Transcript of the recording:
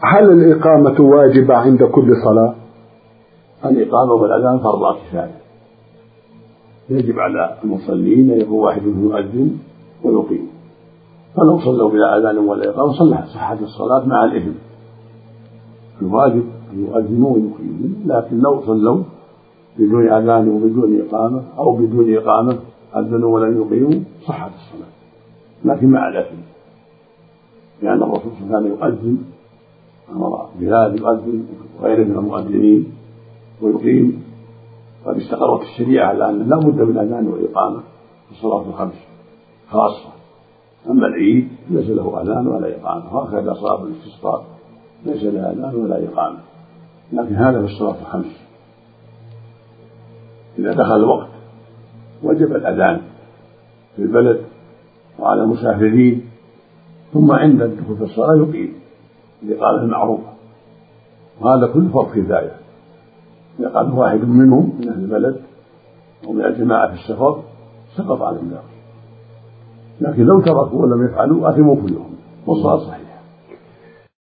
هل الإقامة واجبة عند كل صلاة؟ الإقامة والأذان فرض كفاية، يجب على المصلين أن يكون واحد منهم يؤذن ويقيم، فلو صلوا بلا أذان ولا إقامة صحت الصلاة مع الإثم. الواجب أن يؤذنوا ويقيموا، لكن لو صلوا بدون أذان وبدون إقامة أو بدون إقامة أذنوا ولم يقيموا صحت الصلاة، لكن مع الإثم، لأن الرسول صلى الله عليه وسلم كان يؤذن، أمر بلال يؤذن وغيره من المؤذنين ويقيم، قد استقرت الشريعة على أن لا بد من أذان وإقامة في الصلاة الخمس خاصة. أما العيد ليس له أذان ولا إقامة، وهكذا صلاة الاستسقاء ليس لها أذان ولا إقامة، لكن هذا في الصلاة الخمس إذا دخل الوقت وجب الأذان في البلد وعلى المسافرين، ثم عند الدخول في الصلاة يقيم الإقامة المعروفة، وهذا كله فرض كفاية. إذا قال واحد منهم من أهل البلد ومن الجماعة في السفر سقط عن الناس، لكن لو تركوا ولم يفعلوا أثموا كلهم والصلاة صحيحة.